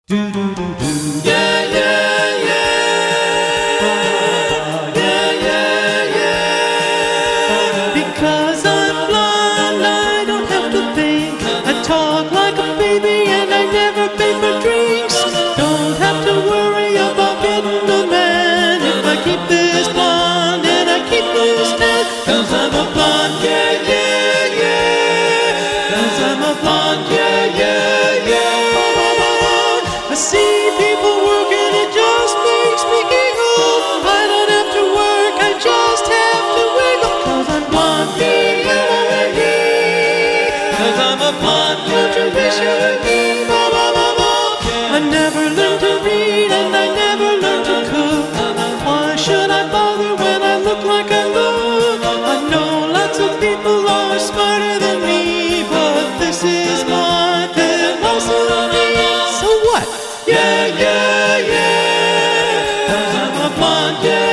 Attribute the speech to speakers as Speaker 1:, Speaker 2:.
Speaker 1: Do do do do. Yeah, yeah, yeah. Yeah, yeah, yeah. Because I'm blind, I don't have to think. I talk like a baby and I never pay for drinks. Don't have to worry about getting a man if I keep this blonde and I keep this tan. 'Cause I'm a blonde, yeah, yeah, yeah. 'Cause I'm a blonde, yeah, yeah, yeah. I see people working, it just makes me giggle. I don't have to work, I just have to wiggle. 'Cause I'm blonde, yeah, yeah, yeah. 'Cause I'm a blonde, yeah, I never learned to read and I never learned to cook. Why should I bother when I look like I look? I know lots of people are smarter than me, but this is my philosophy. So what? Yeah, yeah, yeah. 'Cause I'm a blonde, yeah.